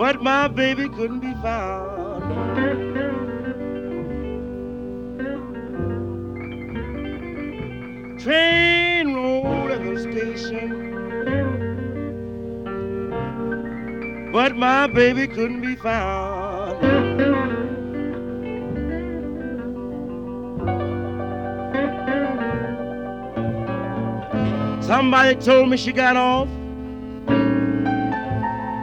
but my baby couldn't be found. Train rolled at the station, but my baby couldn't be found. Somebody told me she got off